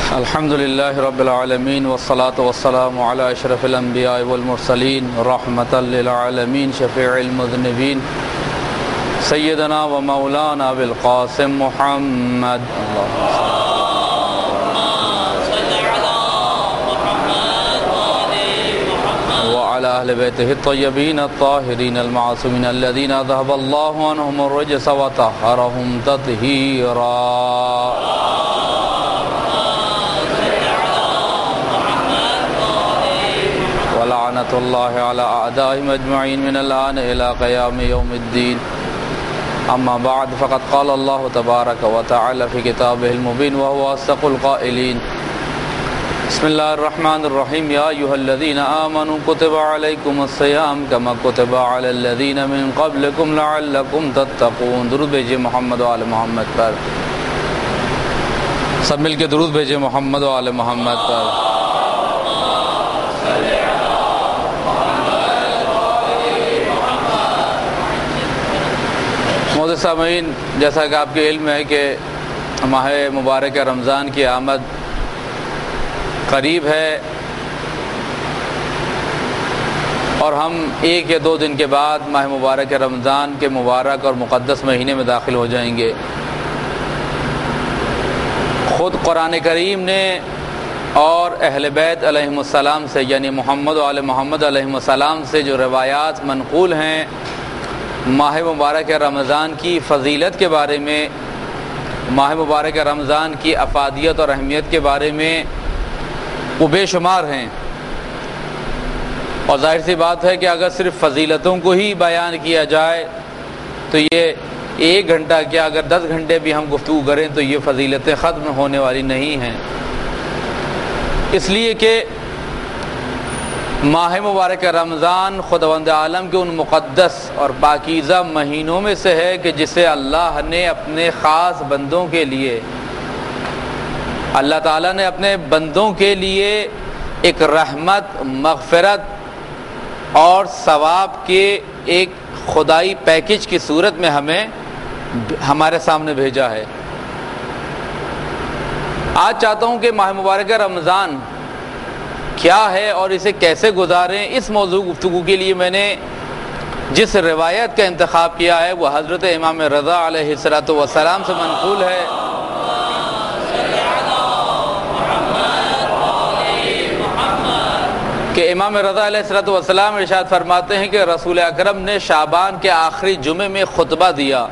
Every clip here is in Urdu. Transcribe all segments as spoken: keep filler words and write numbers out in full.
الحمد للہ رب العالمین والصلاة والسلام علی اشرف الانبیاء والمرسلین رحمۃ للعالمین شفیع المذنبین سیدنا و مولانا بالقاسم محمد وعلى اہل بیتہ الطیبین الطاہرین المعصومین الذین ذهب اللہ عنہم الرجس وطہرہم تطہیرا. لعنت اللہ علی اعدائهم اجمعین من الآن الى قیام یوم الدین. اما بعد فقد قال اللہ تبارک وتعالی فی کتابہ المبین وهو اصدق القائلین. بسم اللہ الرحمن الرحیم. یا ایھا الذین آمنوا کتب علیکم الصیام کما کتب علی الذین من قبلکم لعلکم تتقون. درود بھیجئے محمد و آل محمد پر. سب مل کے درود بھیجئے محمد و آل محمد پر. معزز سامعین، جیسا کہ آپ کے علم ہے کہ ماہ مبارک رمضان کی آمد قریب ہے اور ہم ایک یا دو دن کے بعد ماہ مبارک رمضان کے مبارک اور مقدس مہینے میں داخل ہو جائیں گے. خود قرآن کریم نے اور اہل بیت علیہم السلام سے یعنی محمد و آل محمد علیہم السلام سے جو روایات منقول ہیں ماہ مبارک رمضان کی فضیلت کے بارے میں، ماہ مبارک رمضان کی افادیت اور اہمیت کے بارے میں، وہ بے شمار ہیں. اور ظاہر سی بات ہے کہ اگر صرف فضیلتوں کو ہی بیان کیا جائے تو یہ ایک گھنٹہ کیا اگر دس گھنٹے بھی ہم گفتگو کریں تو یہ فضیلتیں ختم ہونے والی نہیں ہیں. اس لیے کہ ماہ مبارک رمضان خداوند عالم کے ان مقدس اور پاکیزہ مہینوں میں سے ہے کہ جسے اللہ نے اپنے خاص بندوں کے لیے اللہ تعالیٰ نے اپنے بندوں کے لیے ایک رحمت، مغفرت اور ثواب کے ایک خدائی پیکج کی صورت میں ہمیں ہمارے سامنے بھیجا ہے. آج چاہتا ہوں کہ ماہ مبارک رمضان کیا ہے اور اسے کیسے گزاریں. اس موضوع گفتگو کے لیے میں نے جس روایت کا انتخاب کیا ہے وہ حضرت امام رضا علیہ الصلوۃ والسلام سے منقول ہے. کہ امام رضا علیہ الصلوۃ والسلام ارشاد فرماتے ہیں کہ رسول اکرم نے شعبان کے آخری جمعے میں خطبہ دیا.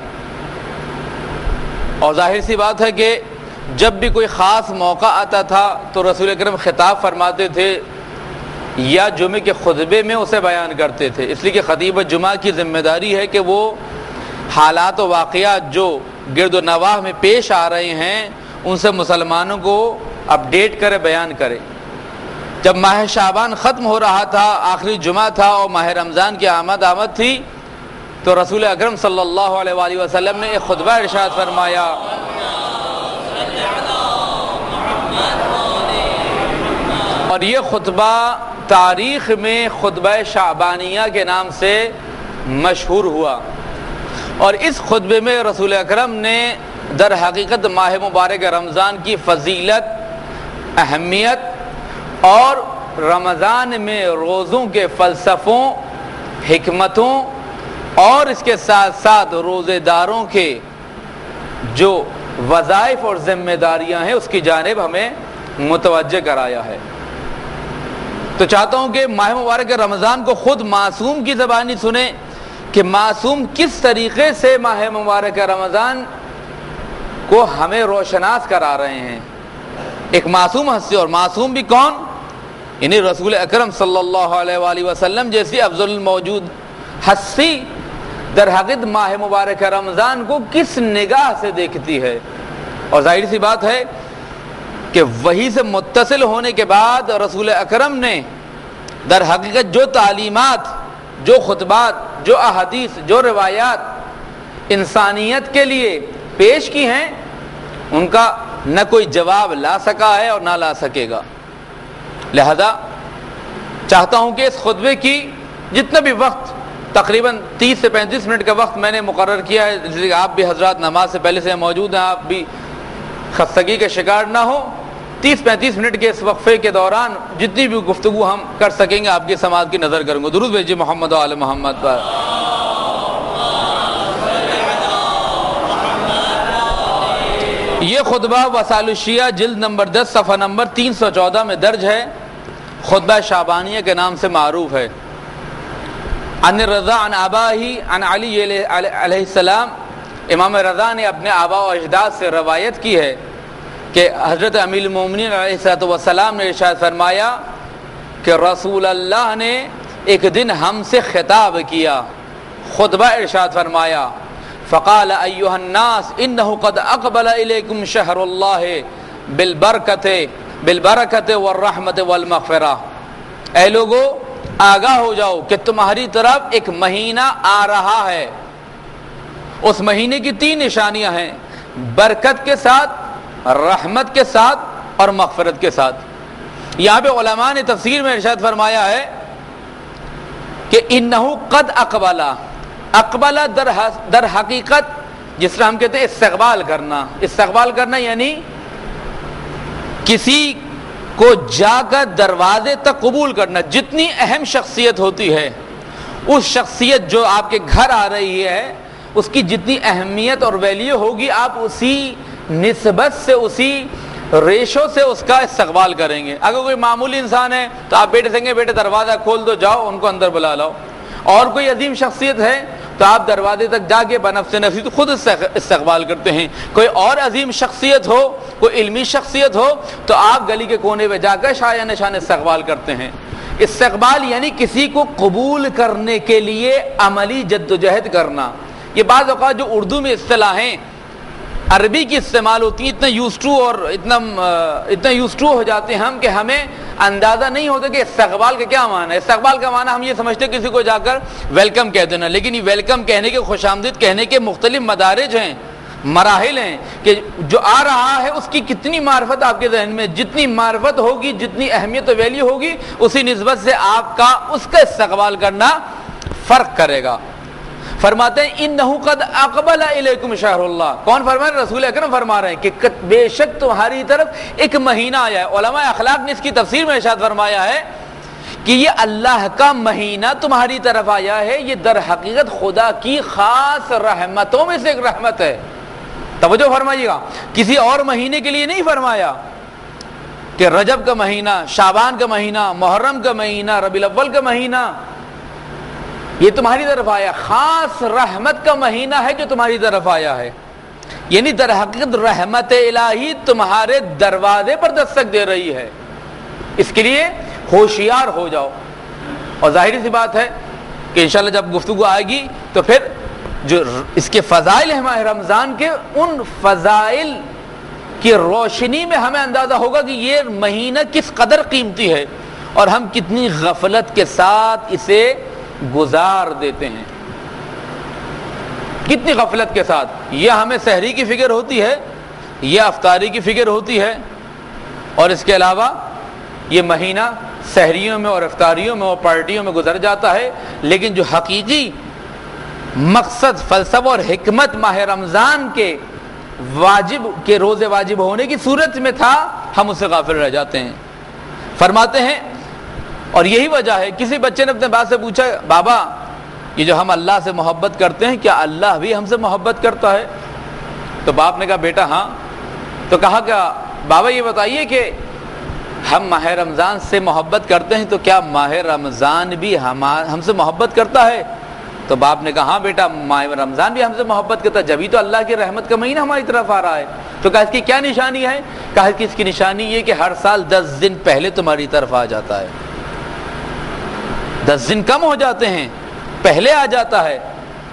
اور ظاہر سی بات ہے کہ جب بھی کوئی خاص موقع آتا تھا تو رسول اکرم خطاب فرماتے تھے یا جمعے کے خطبے میں اسے بیان کرتے تھے. اس لیے کہ خطیب جمعہ کی ذمہ داری ہے کہ وہ حالات و واقعات جو گرد و نواح میں پیش آ رہے ہیں ان سے مسلمانوں کو اپڈیٹ کرے، بیان کرے. جب ماہ شعبان ختم ہو رہا تھا، آخری جمعہ تھا اور ماہ رمضان کی آمد آمد تھی تو رسول اکرم صلی اللہ علیہ وآلہ وسلم نے ایک خطبہ ارشاد فرمایا. اور یہ خطبہ تاریخ میں خطبہ شعبانیہ کے نام سے مشہور ہوا. اور اس خطبے میں رسول اکرم نے در حقیقت ماہ مبارک رمضان کی فضیلت، اہمیت اور رمضان میں روزوں کے فلسفوں، حکمتوں اور اس کے ساتھ ساتھ روزے داروں کے جو وظائف اور ذمہ داریاں ہیں اس کی جانب ہمیں متوجہ کرایا ہے. تو چاہتا ہوں کہ ماہ مبارک رمضان کو خود معصوم کی زبانی سنیں کہ معصوم کس طریقے سے ماہ مبارک رمضان کو ہمیں روشناس کرا رہے ہیں. ایک معصوم ہستی، اور معصوم بھی کون؟ یعنی رسول اکرم صلی اللہ علیہ وآلہ وسلم جیسی افضل الموجود ہستی در حقیقت ماہ مبارک رمضان کو کس نگاہ سے دیکھتی ہے. اور ظاہر سی بات ہے کہ وحی سے متصل ہونے کے بعد رسول اکرم نے در حقیقت جو تعلیمات، جو خطبات، جو احادیث، جو روایات انسانیت کے لیے پیش کی ہیں ان کا نہ کوئی جواب لا سکا ہے اور نہ لا سکے گا. لہذا چاہتا ہوں کہ اس خطبے کی جتنا بھی وقت، تقریباً تیس سے پینتیس منٹ کا وقت میں نے مقرر کیا ہے، اس لیے آپ بھی حضرات نماز سے پہلے سے موجود ہیں، آپ بھی خستگی کا شکار نہ ہو، تیس پینتیس منٹ کے اس وقفے کے دوران جتنی بھی گفتگو ہم کر سکیں گے آپ کی سماعت کی نظر کروں گا. درود بھیجیے محمد و آل محمد پر. یہ خطبہ وسائل الشیعہ جلد نمبر دس صفحہ نمبر تین سو چودہ میں درج ہے. خطبہ شعبانیہ کے نام سے معروف ہے. عن رضا عن آباہی عن علی علیہ السلام. امام رضا نے اپنے آبا و اجداد سے روایت کی ہے کہ حضرت امیر المومنین علیہ السلام نے ارشاد فرمایا کہ رسول اللہ نے ایک دن ہم سے خطاب کیا, خطبہ ارشاد فرمایا فقال ایھا الناس انه قد اقبل الیکم شہر اللہ بالبرکۃ بالبرکۃ والرحمۃ والمغفرہ. اے لوگو آگاہ ہو جاؤ کہ تمہاری طرف ایک مہینہ آ رہا ہے. اس مہینے کی تین نشانیاں ہیں, برکت کے ساتھ, رحمت کے ساتھ اور مغفرت کے ساتھ. یہاں پہ علماء نے تفسیر میں ارشاد فرمایا ہے کہ انہو قد اقبلا. اقبلا در, در حقیقت جس طرح ہم کہتے ہیں استقبال کرنا. استقبال کرنا یعنی کسی کو جا کر دروازے تک قبول کرنا. جتنی اہم شخصیت ہوتی ہے, اس شخصیت جو آپ کے گھر آ رہی ہے, اس کی جتنی اہمیت اور ویلیو ہوگی آپ اسی نسبت سے, اسی ریشو سے اس کا استقبال کریں گے. اگر کوئی معمولی انسان ہے تو آپ بیٹے سنگے بیٹے دروازہ کھول دو, جاؤ ان کو اندر بلا لاؤ. اور کوئی عظیم شخصیت ہے تو آپ دروازے تک جا کے بنفس نفسی تو خود استقبال کرتے ہیں. کوئی اور عظیم شخصیت ہو, کوئی علمی شخصیت ہو تو آپ گلی کے کونے پہ جا کر شایع نشان استقبال کرتے ہیں. استقبال یعنی کسی کو قبول کرنے کے لیے عملی جدوجہد کرنا. یہ بعض اوقات جو اردو میں اصطلاحیں عربی کی استعمال ہوتی ہیں اتنا یوز ٹو اور اتنا اتنا یوز ٹو ہو جاتے ہیں ہم کہ ہمیں اندازہ نہیں ہوتا کہ استقبال کا کیا معنی ہے. استقبال کا معنی ہم یہ سمجھتے ہیں کسی کو جا کر ویلکم کہہ دینا, لیکن یہ ویلکم کہنے کے, خوش آمدید کہنے کے مختلف مدارج ہیں, مراحل ہیں کہ جو آ رہا ہے اس کی کتنی معرفت آپ کے ذہن میں, جتنی معرفت ہوگی, جتنی اہمیت و ویلیو ہوگی, اسی نسبت سے آپ کا اس کا استقبال کرنا فرق کرے گا. فرماتے ہیں انہو قد اقبل الیکم شہر اللہ. کون فرما رہے ہیں؟ رسول اکرم فرما رہے ہیں کہ بے شک تمہاری طرف ایک مہینہ آیا ہے. علماء اخلاق نے اس کی تفسیر میں ارشاد فرمایا ہے کہ یہ اللہ کا مہینہ تمہاری طرف آیا ہے, یہ در حقیقت خدا کی خاص رحمتوں میں سے ایک رحمت ہے. توجہ فرمائیے گا, کسی اور مہینے کے لیے نہیں فرمایا کہ رجب کا مہینہ, شعبان کا مہینہ, محرم کا مہینہ, ربیع الاول کا مہینہ, یہ تمہاری طرف آیا. خاص رحمت کا مہینہ ہے جو تمہاری طرف آیا ہے. یعنی در حقیقت رحمت الہی تمہارے دروازے پر دستک دے رہی ہے. اس کے لیے ہوشیار ہو جاؤ. اور ظاہری سی بات ہے کہ انشاءاللہ جب گفتگو آئے گی تو پھر جو اس کے فضائل ہیں ماہ رمضان کے, ان فضائل کی روشنی میں ہمیں اندازہ ہوگا کہ یہ مہینہ کس قدر قیمتی ہے اور ہم کتنی غفلت کے ساتھ اسے گزار دیتے ہیں, کتنی غفلت کے ساتھ. یہ ہمیں سحری کی فکر ہوتی ہے, یہ افطاری کی فکر ہوتی ہے, اور اس کے علاوہ یہ مہینہ سحریوں میں اور افطاریوں میں اور پارٹیوں میں گزر جاتا ہے. لیکن جو حقیقی مقصد, فلسفہ اور حکمت ماہ رمضان کے واجب کے روزے واجب ہونے کی صورت میں تھا, ہم اس سے غافل رہ جاتے ہیں. فرماتے ہیں اور یہی وجہ ہے, کسی بچے نے اپنے باپ سے پوچھا بابا یہ جو ہم اللہ سے محبت کرتے ہیں کیا اللہ بھی ہم سے محبت کرتا ہے؟ تو باپ نے کہا بیٹا ہاں. تو کہا کہ بابا یہ بتائیے کہ ہم ماہ رمضان سے محبت کرتے ہیں تو کیا ماہ رمضان بھی ہم سے محبت کرتا ہے؟ تو باپ نے کہا ہاں بیٹا ماہ رمضان بھی ہم سے محبت کرتا ہے, جبھی تو اللہ کی رحمت کا مہینہ ہماری طرف آ رہا ہے. تو کہا اس کی کیا نشانی ہے؟ کہا کہ اس کی نشانی یہ کہ ہر سال دس دن پہلے تمہاری طرف آ جاتا ہے, دس دن کم ہو جاتے ہیں, پہلے آ جاتا ہے.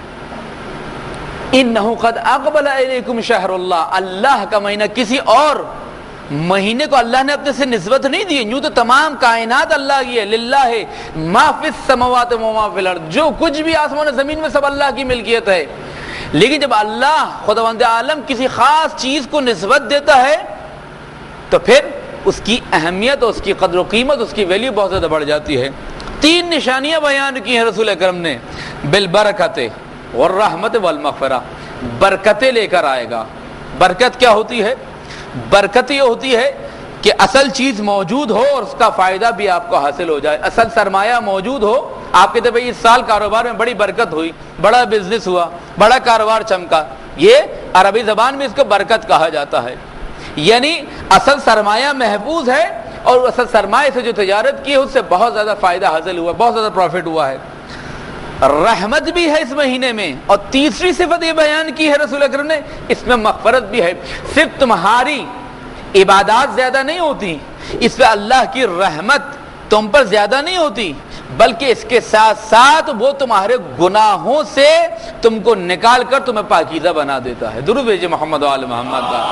انہو قد اقبل الیکم شہر اللہ. اللہ کا مہینہ, کسی اور مہینے کو اللہ نے اپنے سے نسبت نہیں دی. یوں تو تمام کائنات اللہ کی ہے, للہ ما فی السماوات و ما فی الارض, جو کچھ بھی آسمان و زمین میں سب اللہ کی ملکیت ہے. لیکن جب اللہ خداوند عالم کسی خاص چیز کو نسبت دیتا ہے تو پھر اس کی اہمیت اور اس کی قدر و قیمت, اس کی ویلیو بہت زیادہ بڑھ جاتی ہے. تین نشانیاں بیان کی ہیں رسول اکرم نے, بالبرکت والرحمت والمغفرہ. برکتیں لے کر آئے گا. برکت کیا ہوتی ہے؟ برکت یہ ہوتی ہے کہ اصل چیز موجود ہو اور اس کا فائدہ بھی آپ کو حاصل ہو جائے، اصل سرمایہ موجود ہو. آپ کہتے ہیں بھائی اس سال کاروبار میں بڑی برکت ہوئی، بڑا بزنس ہوا، بڑا کاروبار چمکا، یہ عربی زبان میں اس کو برکت کہا جاتا ہے. یعنی اصل سرمایہ محفوظ ہے اور اصل سرمایہ سے جو تجارت کی ہے اس سے بہت زیادہ فائدہ حاصل ہوا، بہت زیادہ پروفٹ ہوا ہے. رحمت بھی ہے اس مہینے میں، اور تیسری صفت یہ بیان کی ہے رسول اکرم نے، اس میں مغفرت بھی ہے. صرف تمہاری عبادات زیادہ نہیں ہوتی، اس پہ اللہ کی رحمت تم پر زیادہ نہیں ہوتی، بلکہ اس کے ساتھ ساتھ وہ تمہارے گناہوں سے تم کو نکال کر تمہیں پاکیزہ بنا دیتا ہے. درود بھیجئے محمد و آل محمد کا.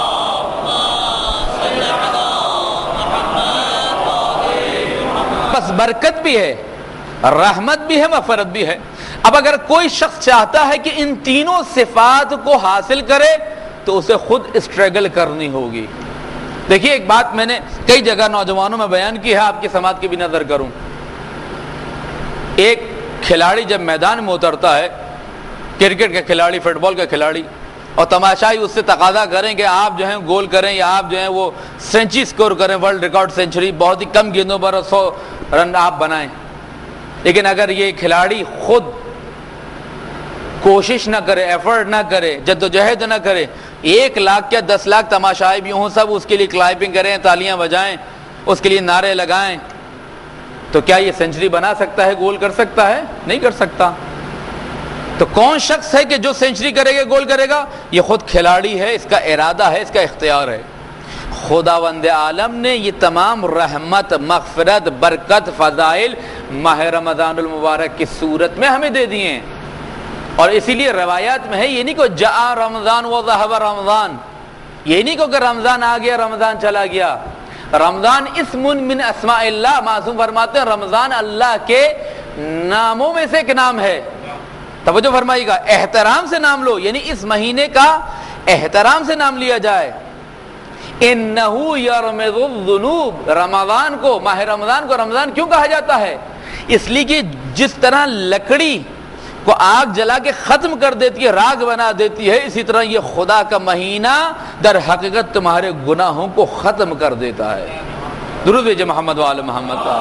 بس برکت بھی ہے، رحمت بھی ہے، مغفرت بھی ہے. اب اگر کوئی شخص چاہتا ہے کہ ان تینوں صفات کو حاصل کرے تو اسے خود اسٹرگل کرنی ہوگی. دیکھیے ایک بات میں نے کئی جگہ نوجوانوں میں بیان کی ہے، آپ کی سماعت کی بھی نظر کروں. ایک کھلاڑی جب میدان میں اترتا ہے، کرکٹ کا کھلاڑی، فٹ بال کا کھلاڑی، اور تماشائی اس سے تقاضا کریں کہ آپ جو ہیں گول کریں یا آپ جو ہیں وہ سینچری سکور کریں، ورلڈ ریکارڈ سینچری، بہت ہی کم گیندوں پر سو رن آپ بنائیں. لیکن اگر یہ کھلاڑی خود کوشش نہ کرے، ایفرٹ نہ کرے، جدوجہد نہ کرے، ایک لاکھ یا دس لاکھ تماشائی بھی ہوں، سب اس کے لیے کلائپنگ کریں، تالیاں بجائیں، اس کے لیے نعرے لگائیں، تو کیا یہ سینچری بنا سکتا ہے، گول کر سکتا ہے؟ نہیں کر سکتا. تو کون شخص ہے کہ جو سینچری کرے گا، گول کرے گا؟ یہ خود کھلاڑی ہے، اس کا ارادہ ہے، اس کا اختیار ہے. خداوند عالم نے یہ تمام رحمت، مغفرت، برکت، فضائل ماہ رمضان المبارک کی صورت میں ہمیں دے دیے ہیں. اور اسی لیے روایات میں ہے، یہ نہیں کہ جاء رمضان و ذهب رمضان، یہ نہیں کہ رمضان آ گیا رمضان چلا گیا. رمضان اسم من اسماء اللہ، معصوم فرماتے ہیں رمضان اللہ کے ناموں میں سے ایک نام ہے. توجہ فرمائیے گا، احترام سے نام لو، یعنی اس مہینے کا احترام سے نام لیا جائے. انہو یرمض الذنوب، رمضان کو، ماہ رمضان کو رمضان کیوں کہا جاتا ہے؟ اس لیے کہ جس طرح لکڑی کو آگ جلا کے ختم کر دیتی ہے، راگ بنا دیتی ہے، اسی طرح یہ خدا کا مہینہ در حقیقت تمہارے گناہوں کو ختم کر دیتا ہے. درود بھیجئے محمد و آل محمد کا.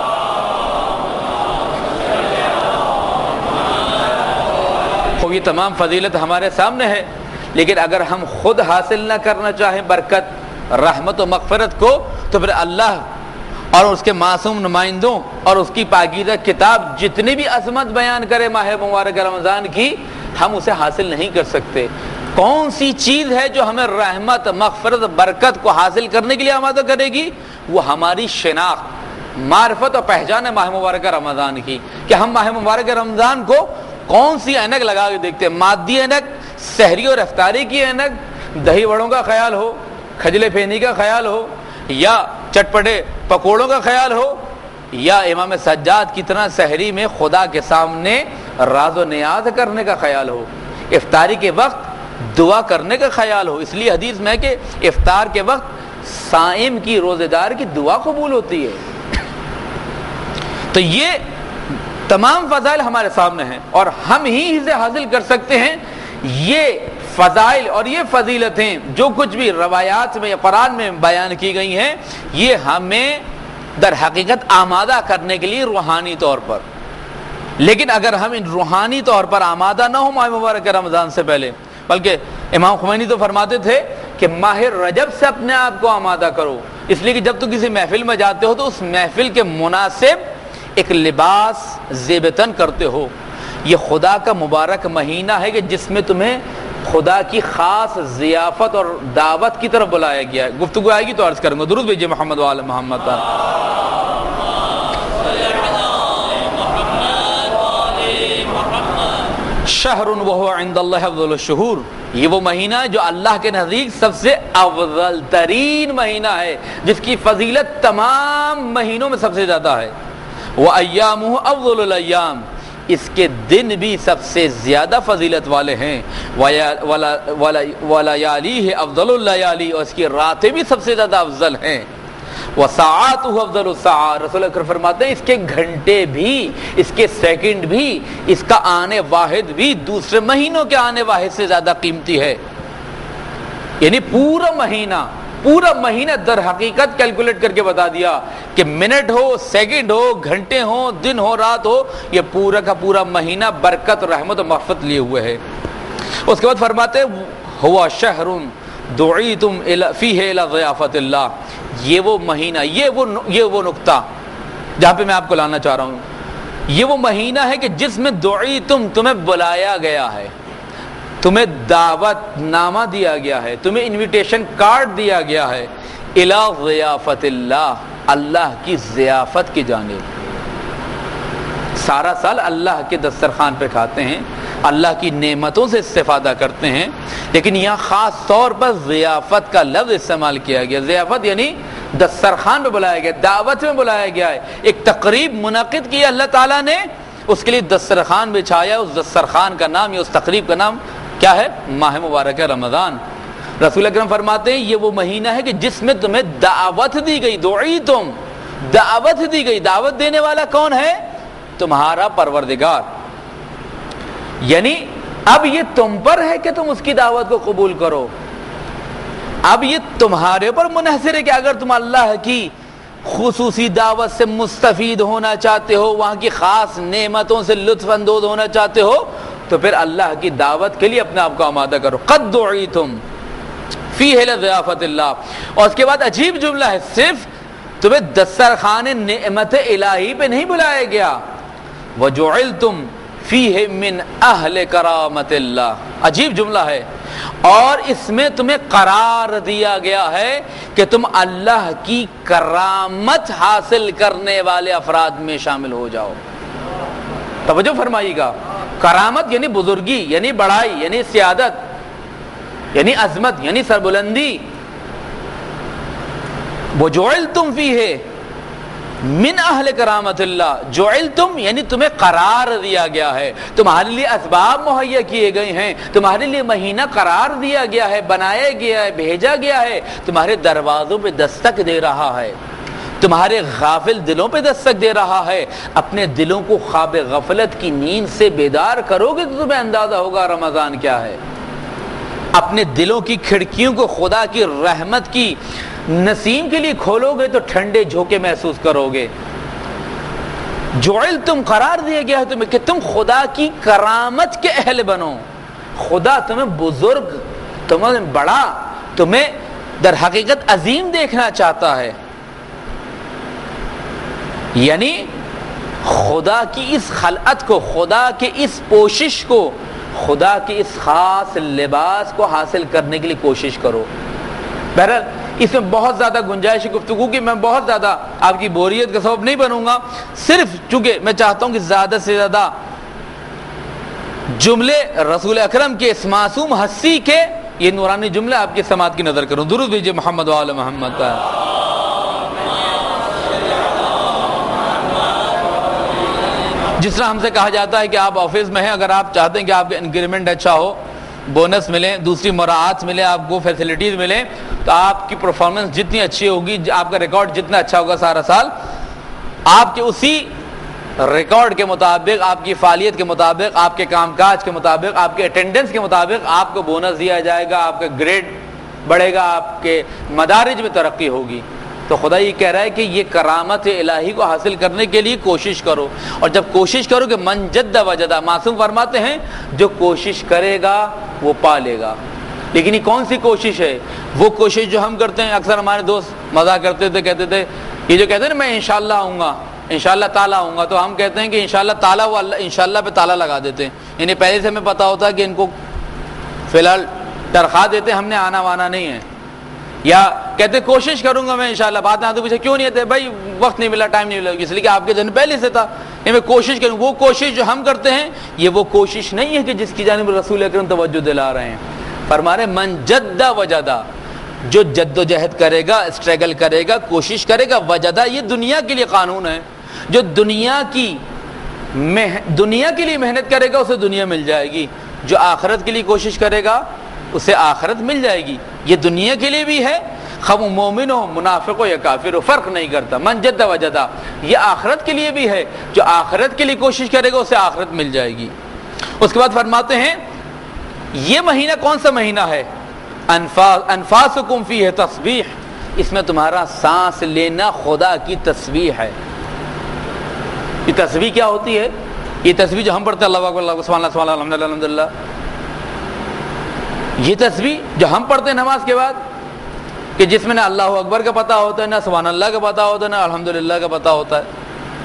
یہ تمام فضیلت ہمارے سامنے ہے، لیکن اگر ہم خود حاصل نہ کرنا چاہیں برکت، رحمت و مغفرت کو، تو پھر اللہ اور اس کے معصوم نمائندوں اور اس کی پاکیزہ کتاب جتنی بھی عظمت بیان کرے ماہ مبارک رمضان کی، ہم اسے حاصل نہیں کر سکتے. کون سی چیز ہے جو ہمیں رحمت، مغفرت، برکت کو حاصل کرنے کے لیے آمادہ کرے گی؟ وہ ہماری شناخت، معرفت اور پہچان ہے ماہ مبارک رمضان کی، کہ ہم ماہ مبارک رمضان کو کون سی اینک لگا کے دیکھتے ہیں. مادی اینک، سحری اور افطاری کی اینک، دہی وڑوں کا خیال ہو، کھجلے پھینی کا خیال ہو، یا چٹپٹے پکوڑوں کا خیال ہو، یا امام سجاد کی طرح سحری میں خدا کے سامنے راز و نیاز کرنے کا خیال ہو، افطاری کے وقت دعا کرنے کا خیال ہو. اس لیے حدیث میں کہ افطار کے وقت صائم کی، روزے دار کی دعا قبول ہوتی ہے. تو یہ تمام فضائل ہمارے سامنے ہیں اور ہم ہی اسے حاصل کر سکتے ہیں. یہ فضائل اور یہ فضیلتیں جو کچھ بھی روایات میں یا قرآن میں بیان کی گئی ہیں، یہ ہمیں در حقیقت آمادہ کرنے کے لیے روحانی طور پر. لیکن اگر ہم ان روحانی طور پر آمادہ نہ ہوں ماہ مبارک رمضان سے پہلے، بلکہ امام خمینی تو فرماتے تھے کہ ماہ رجب سے اپنے آپ کو آمادہ کرو. اس لیے کہ جب تم کسی محفل میں جاتے ہو تو اس محفل کے مناسب ایک لباس زیب تن کرتے ہو. یہ خدا کا مبارک مہینہ ہے کہ جس میں تمہیں خدا کی خاص ضیافت اور دعوت کی طرف بلایا گیا ہے. گفتگو آئے گی تو عرض کروں گا. درود بھیجئے محمد و آل محمد. شہر وہو عند اللہ افضل الشہور، یہ وہ مہینہ ہے جو اللہ کے نزدیک سب سے افضل ترین مہینہ ہے، جس کی فضیلت تمام مہینوں میں سب سے زیادہ ہے. وَأَيَّامُهُ أَفْضَلُ الْأَيَّامِ، اس کے دن بھی سب سے زیادہ فضیلت والے ہیں. وَلَيَالِيهِ أَفْضَلُ اللَّيَالِي، اور اس کی راتیں بھی سب سے زیادہ افضل ہیں. وَسَاعَاتُهُ أَفْضَلُ السَّاعَاتِ، رسول اکرم فرماتے ہیں اس کے گھنٹے بھی، اس کے سیکنڈ بھی، اس کا آنے واحد بھی دوسرے مہینوں کے آنے واحد سے زیادہ قیمتی ہے. یعنی پورا مہینہ پورا مہینہ در حقیقت کیلکولیٹ کر کے بتا دیا کہ منٹ ہو، سیکنڈ ہو، گھنٹے ہو، دن ہو، رات ہو، یہ پورا کا پورا مہینہ برکت، رحمت و مغفرت لیے ہوئے ہے۔ اس کے بعد فرماتے ہیں ہوا شہر دعیتم فیہ الی ضیافت اللہ، یہ وہ مہینہ، یہ وہ یہ وہ نقطہ جہاں پہ میں آپ کو لانا چاہ رہا ہوں، یہ وہ مہینہ ہے کہ جس میں دعیتم، تمہیں بلایا گیا ہے، تمہیں دعوت نامہ دیا گیا ہے، تمہیں انویٹیشن کارڈ دیا گیا ہے، الی ضیافت اللہ، اللہ کی ضیافت کی جانب۔ سارا سال اللہ کے دسترخوان پہ کھاتے ہیں، اللہ کی نعمتوں سے استفادہ کرتے ہیں، لیکن یہاں خاص طور پر ضیافت کا لفظ استعمال کیا گیا۔ ضیافت یعنی دسترخوان پہ بلایا گیا، دعوت میں بلایا گیا ہے، ایک تقریب منعقد کی اللہ تعالیٰ نے، اس کے لیے دسترخوان بچھایا، اس دسترخوان کا نام یا اس تقریب کا نام کیا ہے؟ ماہ مبارک رمضان۔ رسول اکرم فرماتے ہیں یہ وہ مہینہ ہے کہ جس میں تمہیں دعوت دی گئی، دعیتم، دعوت دی گئی۔ دعوت دینے والا کون ہے؟ تمہارا پروردگار۔ یعنی اب یہ تم پر ہے کہ تم اس کی دعوت کو قبول کرو، اب یہ تمہارے پر منحصر ہے کہ اگر تم اللہ کی خصوصی دعوت سے مستفید ہونا چاہتے ہو، وہاں کی خاص نعمتوں سے لطف اندوز ہونا چاہتے ہو، تو پھر اللہ کی دعوت کے لیے اپنے آپ کو آمادہ کرو۔ قد دعیتم فیہ لضیافت اللہ۔ اور اس کے بعد عجیب جملہ ہے، صرف تمہیں دسترخوان نعمت الہی پہ نہیں بلایا گیا، وجعلتم فیہ من اہل کرامت اللہ۔ عجیب جملہ ہے، اور اس میں تمہیں قرار دیا گیا ہے کہ تم اللہ کی کرامت حاصل کرنے والے افراد میں شامل ہو جاؤ۔ توجہ فرمائیے گا، کرامت یعنی بزرگی، یعنی بڑائی، یعنی سیادت، یعنی عظمت، یعنی سربلندی۔ وجعلتم فیہ من اہل کرامت اللہ، جعلتم یعنی تمہیں قرار دیا گیا ہے، تمہارے لیے اسباب مہیا کیے گئے ہیں، تمہارے لیے مہینہ قرار دیا گیا ہے، بنایا گیا ہے، بھیجا گیا ہے، تمہارے دروازوں پہ دستک دے رہا ہے، تمہارے غافل دلوں پہ دستک دے رہا ہے۔ اپنے دلوں کو خواب غفلت کی نیند سے بیدار کرو گے تو تمہیں اندازہ ہوگا رمضان کیا ہے۔ اپنے دلوں کی کھڑکیوں کو خدا کی رحمت کی نسیم کے لیے کھولو گے تو ٹھنڈے جھونکے محسوس کرو گے۔ جعلتم قرار دیا گیا ہے تمہیں کہ تم خدا کی کرامت کے اہل بنو، خدا تمہیں بزرگ، تمہیں بڑا، تمہیں در حقیقت عظیم دیکھنا چاہتا ہے۔ یعنی خدا کی اس خلعت کو، خدا کے اس پوشش کو، خدا کے اس خاص لباس کو حاصل کرنے کے لیے کوشش کرو۔ بہرحال اس میں بہت زیادہ گنجائش گفتگو کی، میں بہت زیادہ آپ کی بوریت کا سبب نہیں بنوں گا، صرف چونکہ میں چاہتا ہوں کہ زیادہ سے زیادہ جملے رسول اکرم کے اس معصوم ہستی کے یہ نورانی جملے آپ کی سماعت کی نظر کروں۔ درود بھیجئے محمد و آل محمد۔ جس طرح ہم سے کہا جاتا ہے کہ آپ آفس میں ہیں، اگر آپ چاہتے ہیں کہ آپ کا انکریمنٹ اچھا ہو، بونس ملے، دوسری مراعات ملے، آپ کو فیسلٹیز ملیں، تو آپ کی پرفارمنس جتنی اچھی ہوگی، آپ کا ریکارڈ جتنا اچھا ہوگا سارا سال، آپ کے اسی ریکارڈ کے مطابق، آپ کی فعالیت کے مطابق، آپ کے کام کاج کے مطابق، آپ کے اٹینڈنس کے مطابق آپ کو بونس دیا جائے گا، آپ کا گریڈ بڑھے گا، آپ کے مدارج میں ترقی ہوگی۔ تو خدا یہ کہہ رہا ہے کہ یہ کرامت الہی کو حاصل کرنے کے لیے کوشش کرو، اور جب کوشش کرو کہ من جد وجدہ، معصوم فرماتے ہیں جو کوشش کرے گا وہ پا لے گا۔ لیکن یہ کون سی کوشش ہے؟ وہ کوشش جو ہم کرتے ہیں، اکثر ہمارے دوست مزاح کرتے تھے، کہتے تھے یہ جو کہتے ہیں نا میں انشاءاللہ آؤں گا، انشاءاللہ تعالیٰ آؤں گا، تو ہم کہتے ہیں کہ انشاءاللہ تعالیٰ، وہ اللہ انشاءاللہ پہ تعالیٰ لگا دیتے ہیں، یعنی پہلے سے ہمیں پتہ ہوتا ہے کہ ان کو فی الحال تنخواہ دیتے ہم نے آنا وانا نہیں ہے، یا کہتے کوشش کروں گا میں انشاءاللہ، بعد میں آتے پوچھے کیوں نہیں آتے؟ بھائی وقت نہیں ملا، ٹائم نہیں ملا، اس لیے کہ آپ کے ذہن پہلے سے تھا کہ میں کوشش کروں۔ وہ کوشش جو ہم کرتے ہیں یہ وہ کوشش نہیں ہے کہ جس کی جانب رسول اکرم توجہ دلا رہے ہیں۔ فرما رہے من جد وجدہ، جو جد و جہد کرے گا، اسٹرگل کرے گا، کوشش کرے گا، وجدہ یہ دنیا کے لیے قانون ہے، جو دنیا کی دنیا کے لیے محنت کرے گا اسے دنیا مل جائے گی، جو آخرت کے لیے کوشش کرے گا اسے آخرت مل جائے گی۔ یہ دنیا کے لیے بھی ہے، خواہ وہ مومن ہو، منافق ہو یا کافر ہو، فرق نہیں کرتا، من جد وجدہ۔ یہ آخرت کے لیے بھی ہے، جو آخرت کے لیے کوشش کرے گا اسے آخرت مل جائے گی۔ اس کے بعد فرماتے ہیں یہ مہینہ کون سا مہینہ ہے؟ انفاس انفاسکم فیہ تسبیح، اس میں تمہارا سانس لینا خدا کی تسبیح ہے۔ یہ تسبیح کیا ہوتی ہے؟ یہ تسبیح جو ہم پڑھتے ہیں اللہ اکبر اللہ سبحان اللہ سبحان اللہ الحمدللہ الحمدللہ، یہ تسبیح جو ہم پڑھتے ہیں نماز کے بعد، کہ جس میں نہ اللہ اکبر کا پتہ ہوتا ہے، نہ سبحان اللہ کا پتہ ہوتا ہے، نہ الحمدللہ کا پتہ ہوتا ہے۔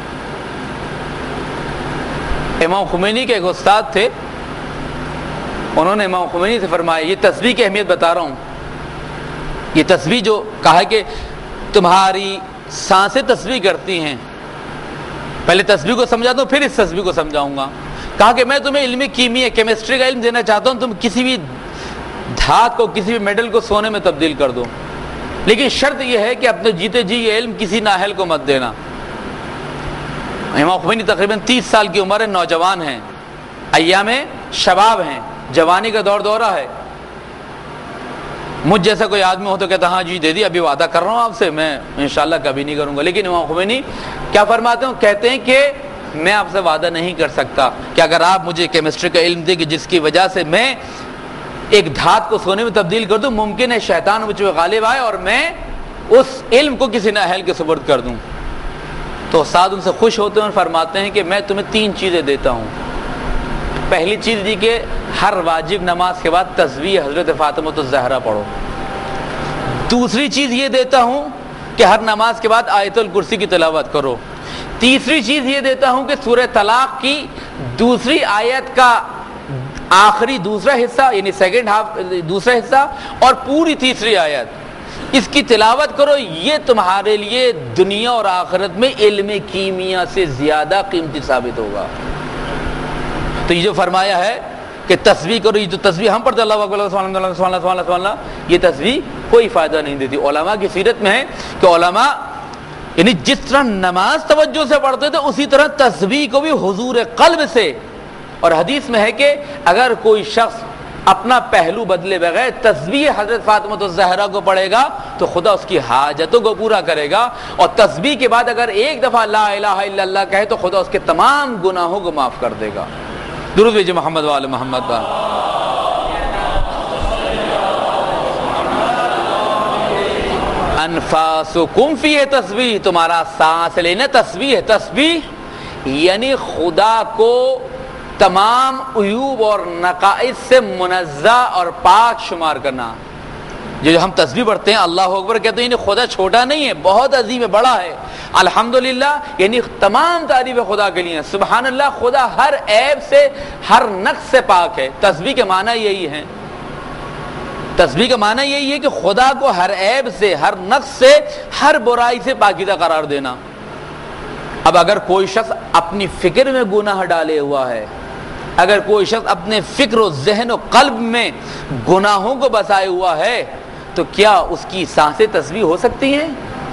امام خمینی کے ایک استاد تھے، انہوں نے امام خمینی سے فرمایا، یہ تسبیح کی اہمیت بتا رہا ہوں، یہ تسبیح جو کہا کہ تمہاری سانسیں تسبیح کرتی ہیں، پہلے تسبیح کو سمجھا دوں پھر اس تسبیح کو سمجھاؤں گا۔ کہا کہ میں تمہیں علم کیمیا کیمسٹری کا علم دینا چاہتا ہوں، تم کسی بھی دھات کو کسی بھی میٹل کو سونے میں تبدیل کر دو، لیکن شرط یہ ہے کہ اپنے جیتے جی یہ علم کسی نااہل کو مت دینا۔ امام خمینی تقریباً تیس سال کی عمر ہے، نوجوان ہیں، ایام شباب ہیں، جوانی کا دور دورہ ہے۔ مجھ جیسا کوئی آدمی ہو تو کہتا ہاں جی دے دی، ابھی وعدہ کر رہا ہوں آپ سے، میں انشاءاللہ کبھی نہیں کروں گا۔ لیکن امام خمینی کیا فرماتے ہیں؟ کہتے ہیں کہ میں آپ سے وعدہ نہیں کر سکتا کہ اگر آپ مجھے کیمسٹری کا علم دیں کہ جس کی وجہ سے میں ایک دھات کو سونے میں تبدیل کر دوں، ممکن ہے شیطان مجھ پہ غالب آئے اور میں اس علم کو کسی نااہل کے سپرد کر دوں۔ تو استاد ان سے خوش ہوتے ہیں اور فرماتے ہیں کہ میں تمہیں تین چیزیں دیتا ہوں۔ پہلی چیز دی کہ ہر واجب نماز کے بعد تسبیح حضرت فاطمہ الزہرا پڑھو۔ دوسری چیز یہ دیتا ہوں کہ ہر نماز کے بعد آیت الکرسی کی تلاوت کرو۔ تیسری چیز یہ دیتا ہوں کہ سورہ طلاق کی دوسری آیت کا آخری دوسرا حصہ یعنی سیکنڈ ہاف دوسرا حصہ اور پوری تیسری آیت اس کی تلاوت کرو، یہ تمہارے لیے دنیا اور آخرت میں علم کیمیا سے زیادہ قیمتی ثابت ہوگا۔ تو یہ جو فرمایا ہے کہ تسبیح کرو، یہ جو تسبیح ہم پڑھتے اللہ اکبر سبحان اللہ سبحان اللہ سبحان اللہ سبحان اللہ، یہ تسبیح کوئی فائدہ نہیں دیتی۔ علماء کی سیرت میں ہے کہ علماء یعنی جس طرح نماز توجہ سے پڑھتے تھے اسی طرح تسبیح کو بھی حضور قلب سے، اور حدیث میں ہے کہ اگر کوئی شخص اپنا پہلو بدلے بغیر تسبیح حضرت فاطمہ الزہرا کو پڑھے گا تو خدا اس کی حاجتوں کو پورا کرے گا، اور تسبیح کے بعد اگر ایک دفعہ لا الہ الا اللہ کہے تو خدا اس کے تمام گناہوں کو معاف کر دے گا۔ درود بھیجئے محمد وآل محمد با۔ انفاسکم فی تسبیح، تمہارا سانس لینا تسبیح ہے۔ تسبیح یعنی خدا کو تمام عیوب اور نقائص سے منزہ اور پاک شمار کرنا۔ جو ہم تسبیح پڑھتے ہیں اللہ اکبر کہتے ہیں، یعنی خدا چھوٹا نہیں ہے، بہت عظیم ہے، بڑا ہے۔ الحمدللہ یعنی تمام تعریف خدا کے لیے۔ سبحان اللہ، خدا ہر عیب سے ہر نقص سے پاک ہے۔ تسبیح کے معنی یہی ہے، تسبیح کا معنی یہی ہے کہ خدا کو ہر عیب سے ہر نقص سے ہر برائی سے پاکیزہ قرار دینا۔ اب اگر کوئی شخص اپنی فکر میں گناہ ڈالے ہوا ہے، اگر کوئی شخص اپنے فکر و ذہن و قلب میں گناہوں کو بسائے ہوا ہے تو کیا اس کی سانسیں تسبیح ہو سکتی ہیں؟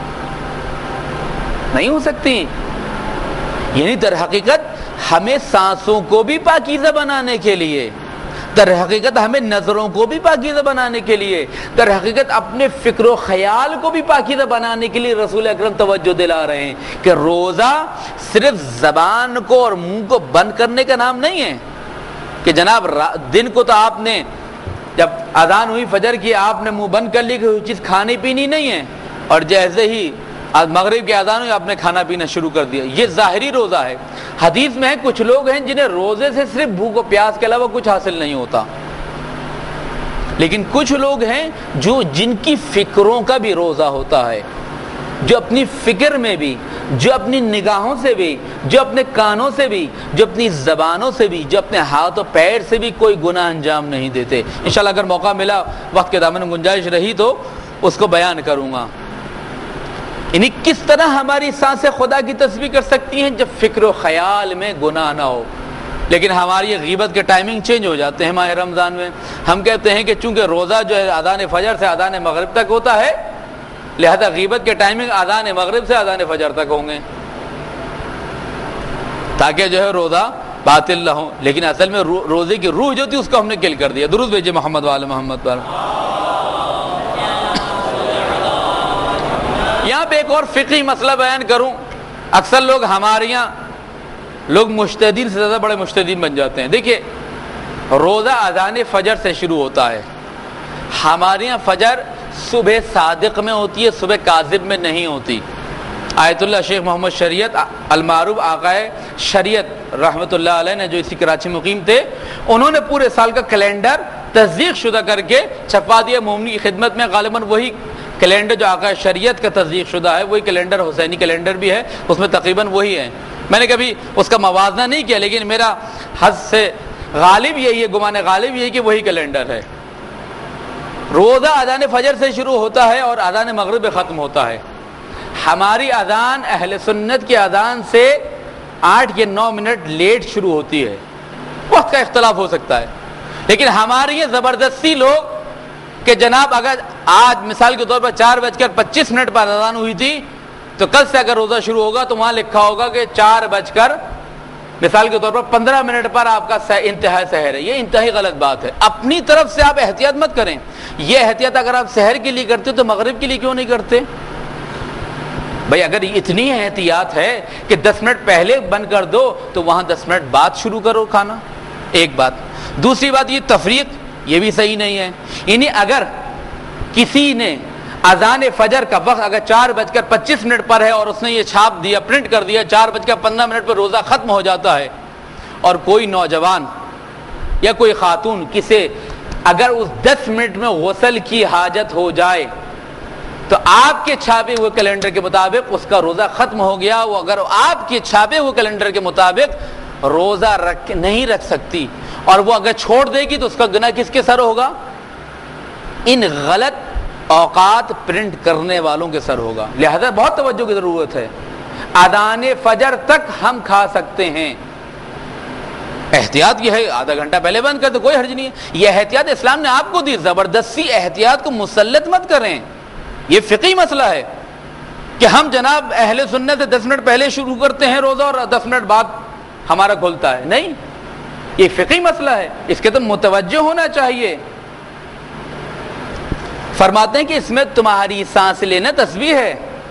نہیں ہو سکتی۔ یعنی در حقیقت ہمیں سانسوں کو بھی پاکیزہ بنانے کے لیے، در حقیقت ہمیں نظروں کو بھی پاکیزہ بنانے کے لیے، در حقیقت اپنے فکر و خیال کو بھی پاکیزہ بنانے کے لیے رسول اکرم توجہ دلا رہے ہیں کہ روزہ صرف زبان کو اور منہ کو بند کرنے کا نام نہیں ہے کہ جناب دن کو تو آپ نے جب اذان ہوئی فجر کی آپ نے منہ بند کر لی کہ کوئی چیز کھانی پینی نہیں ہے، اور جیسے ہی مغرب کی اذان ہوئی آپ نے کھانا پینا شروع کر دیا، یہ ظاہری روزہ ہے۔ حدیث میں ہے کچھ لوگ ہیں جنہیں روزے سے صرف بھوک و پیاس کے علاوہ کچھ حاصل نہیں ہوتا، لیکن کچھ لوگ ہیں جو جن کی فکروں کا بھی روزہ ہوتا ہے، جو اپنی فکر میں بھی، جو اپنی نگاہوں سے بھی، جو اپنے کانوں سے بھی، جو اپنی زبانوں سے بھی، جو اپنے ہاتھ و پیر سے بھی کوئی گناہ انجام نہیں دیتے۔ انشاءاللہ اگر موقع ملا، وقت کے دامن میں گنجائش رہی تو اس کو بیان کروں گا۔ یعنی کس طرح ہماری سانسیں خدا کی تسبیح کر سکتی ہیں جب فکر و خیال میں گناہ نہ ہو۔ لیکن ہماری یہ غیبت کے ٹائمنگ چینج ہو جاتے ہیں ماہ رمضان میں۔ ہم کہتے ہیں کہ چونکہ روزہ جو ہے اذان فجر سے اذان مغرب تک ہوتا ہے، لہذا غیبت کے ٹائمنگ اذان مغرب سے اذان فجر تک ہوں گے تاکہ جو ہے روزہ باطل نہ ہو، لیکن اصل میں روزے کی روح جو تھی اس کو ہم نے کل کر دیا۔ درود بھیجئے محمد وآل محمد پر۔ یہاں پہ ایک اور فقہی مسئلہ بیان کروں۔ اکثر لوگ ہمارے یہاں لوگ مجتہدین سے زیادہ بڑے مجتہدین بن جاتے ہیں۔ دیکھیے روزہ اذان فجر سے شروع ہوتا ہے، ہمارے یہاں فجر صبح صادق میں ہوتی ہے، صبح کاذب میں نہیں ہوتی۔ آیت اللہ شیخ محمد شریعت المعروف آقائے شریعت رحمۃ اللہ علیہ نے جو اسی کراچی مقیم تھے، انہوں نے پورے سال کا کیلنڈر تصدیق شدہ کر کے چھپا دیا مومنی کی خدمت میں۔ غالباً وہی کیلنڈر جو آقائے شریعت کا تصدیق شدہ ہے، وہی کیلنڈر حسینی کیلنڈر بھی ہے، اس میں تقریباً وہی ہے۔ میں نے کبھی اس کا موازنہ نہیں کیا، لیکن میرا حد سے غالب یہی ہے، گمان غالب یہی کہ وہی کیلنڈر ہے۔ روزہ اذان فجر سے شروع ہوتا ہے اور اذان مغرب میں ختم ہوتا ہے۔ ہماری اذان اہل سنت کی اذان سے آٹھ یا نو منٹ لیٹ شروع ہوتی ہے، وقت کا اختلاف ہو سکتا ہے، لیکن ہمارے یہ زبردستی لوگ کہ جناب اگر آج مثال کے طور پر چار بج کر پچیس منٹ پر اذان ہوئی تھی تو کل سے اگر روزہ شروع ہوگا تو وہاں لکھا ہوگا کہ چار بج کر مثال کے طور پر پندرہ منٹ پر آپ کا انتہائی سحر ہے۔ یہ انتہائی غلط بات ہے۔ اپنی طرف سے آپ احتیاط مت کریں۔ یہ احتیاط اگر آپ سحر کے لیے کرتے تو مغرب کے لیے کیوں نہیں کرتے؟ بھائی اگر اتنی احتیاط ہے کہ دس منٹ پہلے بند کر دو تو وہاں دس منٹ بعد شروع کرو کھانا، ایک بات۔ دوسری بات یہ تفریق، یہ بھی صحیح نہیں ہے۔ یعنی اگر کسی نے اذان فجر کا وقت اگر چار بج کر پچیس منٹ پر ہے اور اس نے یہ چھاپ دیا، پرنٹ کر دیا چار بج کر پندرہ منٹ پر روزہ ختم ہو جاتا ہے، اور کوئی نوجوان یا کوئی خاتون کسے اگر اس دس منٹ میں غسل کی حاجت ہو جائے تو آپ کے چھاپے ہوئے کیلنڈر کے مطابق اس کا روزہ ختم ہو گیا۔ وہ اگر آپ کے چھاپے ہوئے کیلنڈر کے مطابق روزہ رکھ نہیں رکھ سکتی اور وہ اگر چھوڑ دے گی تو اس کا گناہ کس کے سر ہوگا؟ ان غلط اوقات پرنٹ کرنے والوں کے سر ہوگا۔ لہذا بہت توجہ کی ضرورت ہے۔ اذان فجر تک ہم کھا سکتے ہیں، احتیاط یہ ہے آدھا گھنٹہ پہلے بند کر تو کوئی حرج نہیں ہے۔ یہ احتیاط اسلام نے آپ کو دی، زبردستی احتیاط کو مسلط مت کریں۔ یہ فقہی مسئلہ ہے کہ ہم جناب اہل سنت سے دس منٹ پہلے شروع کرتے ہیں روزہ اور دس منٹ بعد ہمارا کھلتا ہے، نہیں، یہ فقہی مسئلہ ہے، اس کے تو متوجہ ہونا چاہیے۔ فرماتے ہیں کہ اس میں تمہاری سانس لینا تسبیح ہے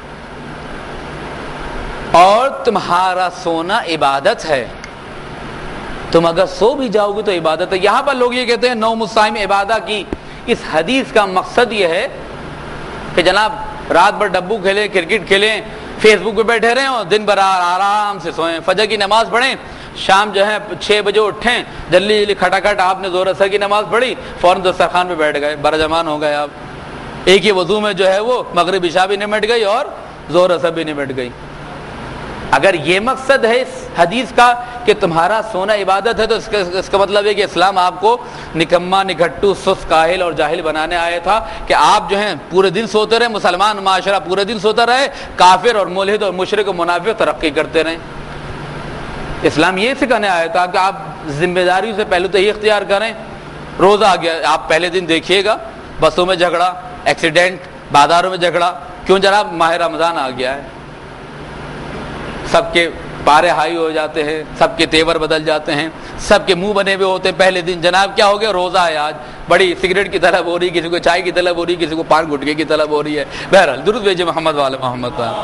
اور تمہارا سونا عبادت ہے۔ تم اگر سو بھی جاؤ گے تو عبادت ہے۔ یہاں پر لوگ یہ کہتے ہیں نوم الصائم عبادہ کی، اس حدیث کا مقصد یہ ہے کہ جناب رات بھر ڈبو کھیلیں، کرکٹ کھیلیں، فیس بک پہ بیٹھے رہیں اور دن بھر آرام سے سوئیں، فجر کی نماز پڑھیں، شام جو ہے چھ بجے اٹھیں، جلدی جلدی کھٹاکھٹ آپ نے ظہر اثر کی نماز پڑھی، فوراً دسترخوان پہ بیٹھ گئے، برجمان ہو گئے آپ۔ ایک ہی وضو میں جو ہے وہ مغرب عشاء بھی نمٹ گئی اور ظہر اثر بھی نمٹ گئی۔ اگر یہ مقصد ہے اس حدیث کا کہ تمہارا سونا عبادت ہے تو اس کا, اس کا مطلب ہے کہ اسلام آپ کو نکما، نگھٹو، سست، کاہل اور جاہل بنانے آیا تھا کہ آپ جو ہیں پورے دن سوتے رہے، مسلمان معاشرہ پورے دن سوتا رہے، کافر اور ملحد اور مشرک اور منافق ترقی کرتے رہیں۔ اسلام یہ سکھانے آیا تھا کہ آپ ذمہ داریوں سے پہلے تو یہ اختیار کریں۔ روزہ آ گیا، آپ پہلے دن دیکھیے گا بسوں میں جھگڑا، ایکسیڈنٹ، بازاروں میں جھگڑا، کیوں جناب ماہ رمضان آ گیا ہے، سب کے پارے ہائی ہو جاتے ہیں، سب کے تیور بدل جاتے ہیں، سب کے منہ بنے ہوئے ہوتے ہیں پہلے دن، جناب کیا ہو گیا، روزہ ہے آج، بڑی سگریٹ کی طلب ہو رہی ہے، کسی کو چائے کی طلب ہو رہی ہے، کسی کو پان گٹکے کی طلب ہو رہی ہے۔ بہرحال درود بھیجے محمد والے محمد پر۔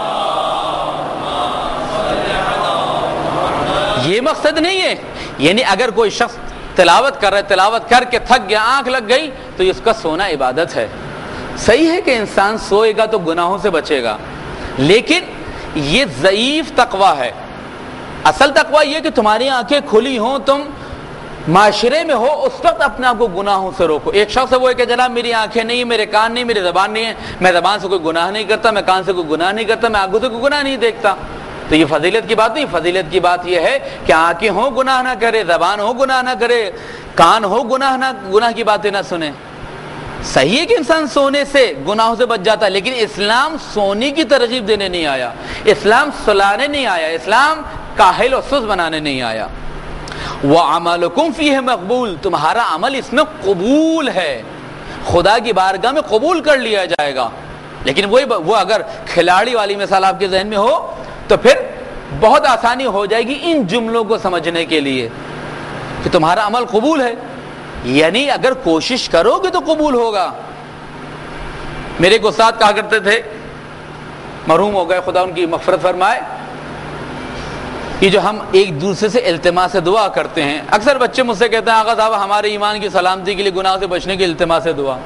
یہ مقصد نہیں ہے، یعنی اگر کوئی شخص تلاوت کر رہا ہے، تلاوت کر کے تھک گیا، آنکھ لگ گئی تو اس کا سونا عبادت ہے۔ صحیح ہے کہ انسان سوئے گا تو گناہوں سے بچے گا، لیکن یہ ضعیف تقویٰ ہے۔ اصل تقویٰ یہ کہ تمہاری آنکھیں کھلی ہوں، تم معاشرے میں ہو، اس وقت اپنے آپ کو گناہوں سے روکو۔ ایک شخص ہے وہ ہے کہ جناب میری آنکھیں نہیں، میرے کان نہیں، میری زبان نہیں ہے، میں زبان سے کوئی گناہ نہیں کرتا، میں کان سے کوئی گناہ نہیں کرتا، میں آنکھوں سے کوئی گناہ نہیں دیکھتا، تو یہ فضیلت کی بات نہیں۔ فضیلت کی بات یہ ہے کہ آنکھیں ہوں گناہ نہ کرے، زبان ہو گناہ نہ کرے، کان ہو گناہ نہ گناہ کی باتیں نہ سنے۔ صحیح ہے کہ انسان سونے سے گناہوں سے بچ جاتا ہے، لیکن اسلام سونے کی ترغیب دینے نہیں آیا، اسلام سلانے نہیں آیا، اسلام کاہل اور سست بنانے نہیں آیا۔ وَعَمَلُكُمْ فِيهِ مقبول، تمہارا عمل اس میں قبول ہے، خدا کی بارگاہ میں قبول کر لیا جائے گا۔ لیکن وہی وہ اگر کھلاڑی والی مثال آپ کے ذہن میں ہو تو پھر بہت آسانی ہو جائے گی ان جملوں کو سمجھنے کے لیے کہ تمہارا عمل قبول ہے، یعنی اگر کوشش کرو گے تو قبول ہوگا۔ میرے ایک استاد کہا کرتے تھے، مرحوم ہو گئے، خدا ان کی مغفرت فرمائے، کہ جو ہم ایک دوسرے سے التماس دعا کرتے ہیں، اکثر بچے مجھ سے کہتے ہیں آقا صاحب ہمارے ایمان کی سلامتی کے لیے، گناہ سے بچنے کی التماس دعا،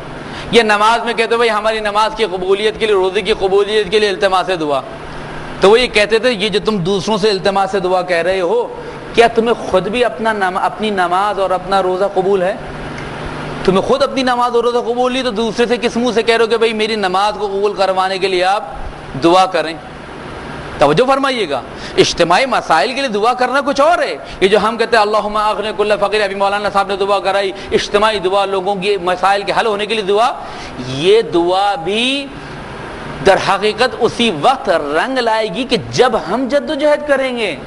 یہ نماز میں کہتے بھائی ہماری نماز کی قبولیت کے لیے، روزے کی قبولیت کے لیے التماس دعا، تو وہ یہ کہتے تھے یہ جو تم دوسروں سے التماس دعا کہہ رہے ہو، کیا تمہیں خود بھی اپنا نم... اپنی نماز اور اپنا روزہ قبول ہے؟ تمہیں خود اپنی نماز اور روزہ قبول نہیں تو دوسرے سے کس منہ سے کہہ رہے ہو کہ بھائی میری نماز کو قبول کروانے کے لیے آپ دعا کریں؟ توجہ فرمائیے گا، اجتماعی مسائل کے لیے دعا کرنا کچھ اور ہے۔ یہ جو ہم کہتے ہیں اللہم اغنی کل فقیر، ابھی مولانا صاحب نے دعا کرائی، اجتماعی دعا، لوگوں کی مسائل کے حل ہونے کے لیے دعا، یہ دعا بھی در حقیقت اسی وقت رنگ لائے گی کہ جب ہم جد و جہد کریں گے۔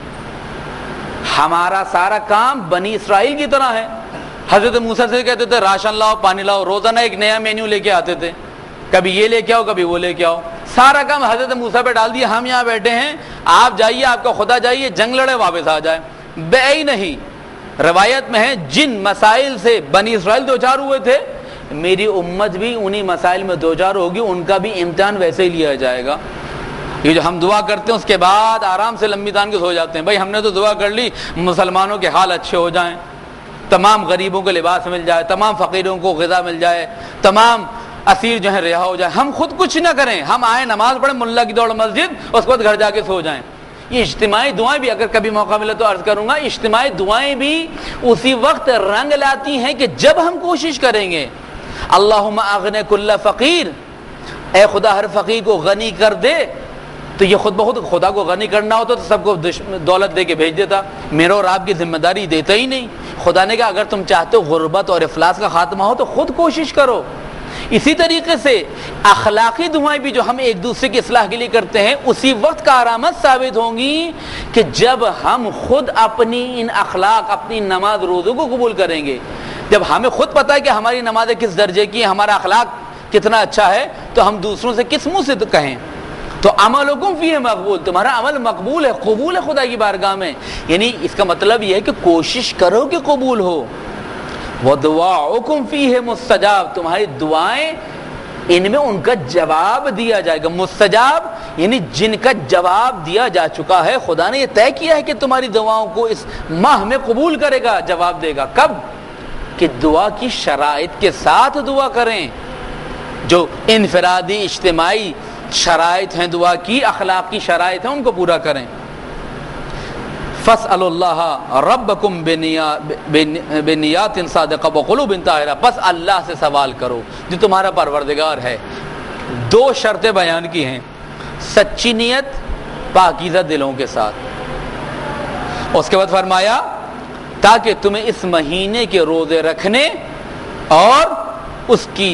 ہمارا سارا کام بنی اسرائیل کی طرح ہے۔ حضرت موسیٰ سے کہتے تھے راشن لاؤ، پانی لاؤ، روزانہ ایک نیا مینیو لے کے آتے تھے، کبھی یہ لے کے آؤ کبھی وہ لے کے آؤ، سارا کام حضرت موسیٰ پہ ڈال دیا۔ ہم یہاں بیٹھے ہیں، آپ جائیے، آپ کا خدا جائیے، جنگ لڑے واپس آ جائے، بے ہی نہیں۔ روایت میں ہے جن مسائل سے بنی اسرائیل دوچار ہوئے تھے، میری امت بھی انہی مسائل میں دوچار ہوگی، ان کا بھی امتحان ویسے ہی لیا جائے گا۔ یہ جو ہم دعا کرتے ہیں اس کے بعد آرام سے لمبی تان کے سو جاتے ہیں، بھائی ہم نے تو دعا کر لی مسلمانوں کے حال اچھے ہو جائیں، تمام غریبوں کو لباس مل جائے، تمام فقیروں کو غذا مل جائے، تمام اسیر جو ہیں رہا ہو جائے، ہم خود کچھ نہ کریں، ہم آئیں نماز پڑھیں، ملا کی دوڑ مسجد، اس کے بعد گھر جا کے سو جائیں۔ یہ اجتماعی دعائیں بھی اگر کبھی موقع ملے تو عرض کروں گا، اجتماعی دعائیں بھی اسی وقت رنگ لاتی ہیں کہ جب ہم کوشش کریں گے اللہم اغنی کل فقیر، اے خدا ہر فقیر کو غنی کر دے، تو یہ خود بخود خدا کو غنی کرنا ہوتا تو سب کو دولت دے کے بھیج دیتا، میرا اور آپ کی ذمہ داری دیتا ہی نہیں۔ خدا نے کہا اگر تم چاہتے ہو غربت اور افلاس کا خاتمہ ہو تو خود کوشش کرو۔ اسی طریقے سے اخلاقی دعائیں بھی جو ہم ایک دوسرے کی اصلاح کے لیے کرتے ہیں اسی وقت کارآمد ثابت ہوں گی کہ جب ہم خود اپنی ان اخلاق، اپنی نماز روزوں کو قبول کریں گے۔ جب ہمیں خود پتہ ہے کہ ہماری نمازیں کس درجے کی ہیں، ہمارا اخلاق کتنا اچھا ہے، تو ہم دوسروں سے کس منہ سے کہیں؟ تو عملکم فیہ مقبول، تمہارا عمل مقبول ہے، قبول ہے خدا کی بارگاہ میں۔ یعنی اس کا مطلب یہ ہے کہ کوشش کرو کہ قبول ہو۔ وَدُعَاؤُكُمْ فِيهِ مُسْتَجَاب، تمہاری دعائیں ان میں ان کا جواب دیا جائے گا۔ مستجاب یعنی جن کا جواب دیا جا چکا ہے، خدا نے یہ طے کیا ہے کہ تمہاری دعاؤں کو اس ماہ میں قبول کرے گا، جواب دے گا۔ کب؟ کہ دعا کی شرائط کے ساتھ دعا کریں، جو انفرادی اجتماعی شرائط ہیں دعا کی، اخلاقی شرائط ہیں، ان کو پورا کریں۔ فَاسْأَلُوا اللَّهَ رَبَّكُمْ بِنِّيَّاتٍ صَادِقَةٍ وَقُلُوبٍ طَاهِرَةٍ، بس اللہ سے سوال کرو جو تمہارا پروردگار ہے۔ دو شرطیں بیان کی ہیں، سچی نیت، پاکیزہ دلوں کے ساتھ۔ اس کے بعد فرمایا تاکہ تمہیں اس مہینے کے روزے رکھنے اور اس کی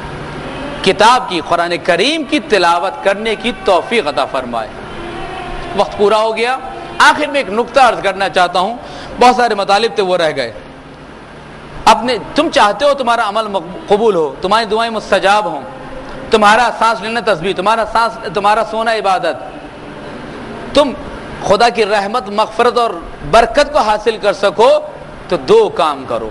کتاب کی، قرآن کریم کی تلاوت کرنے کی توفیق عطا فرمائے۔ وقت پورا ہو گیا، آخر میں ایک نقطہ عرض کرنا چاہتا ہوں، بہت سارے مطالب تھے وہ رہ گئے۔ اپنے تم چاہتے ہو تمہارا عمل قبول ہو، تمہاری دعائیں مستجاب ہوں، تمہارا سانس لینا تسبیح، تمہارا سانس تمہارا سونا عبادت، تم خدا کی رحمت، مغفرت اور برکت کو حاصل کر سکو، تو دو کام کرو۔